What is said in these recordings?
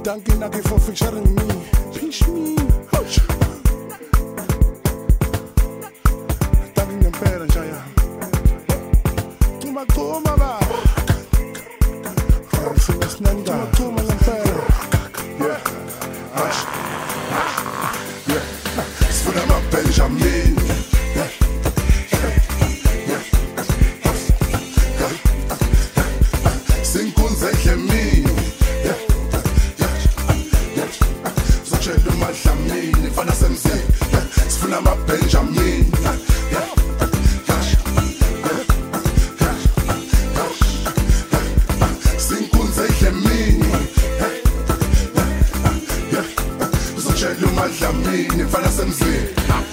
Danke, Naki, for featuring me. Teach me. Danke ngempela njaya. Tuma ba. Sinasnanda. Tuma ngempela. Yeah. Yeah. Sifuna ma Benjamin. Sinkunze Dlamini. Zochela uMadlamini mfana semzini. Sifuna ma Benjamin. Sinkunze Dlamini. Zochela uMadlamini mfana semzini.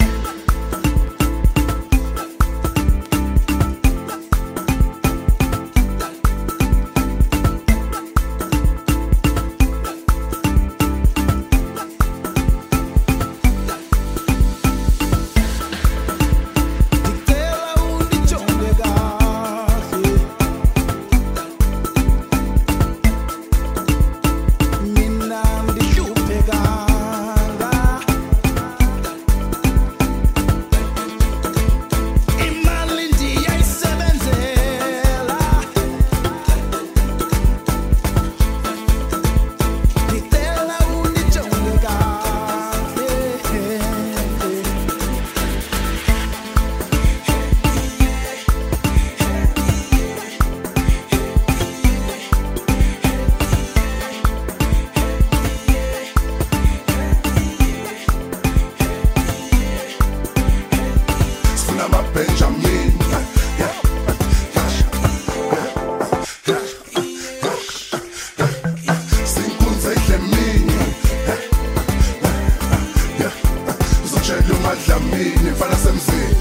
Benjamin, Sinkunze Dlamini, Zochela uMadlamini mfana semzini.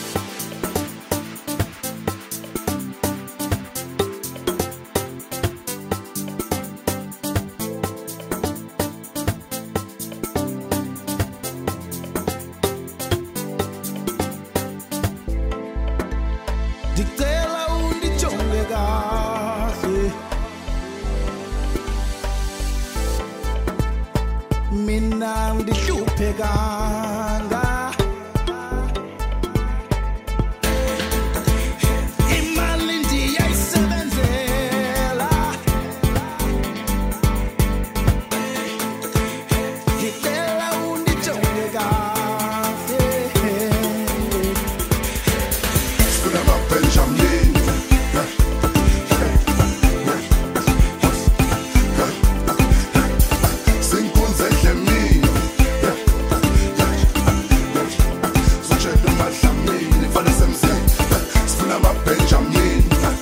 Dictela undijonge kahle, mina ngihluphekanga. Imali ndiyayisebenzela, dictela undijonge kahle. Sifuna ma Benjamin. Sinkunze Dlamini. Zochela uMadlamini mfana semzini. Sifuna ma Benjamin.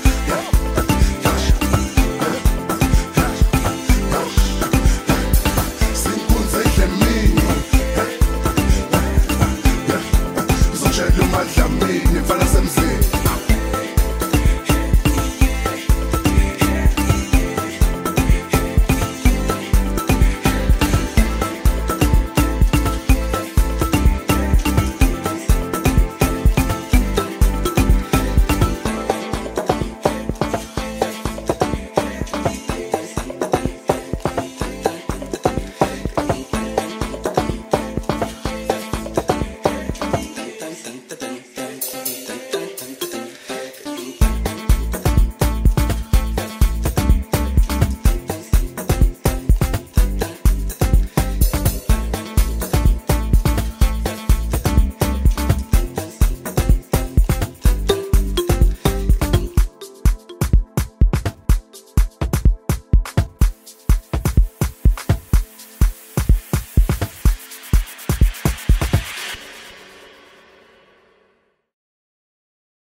Sinkunze Dlamini. Zochela uMadlamini mfana semzini.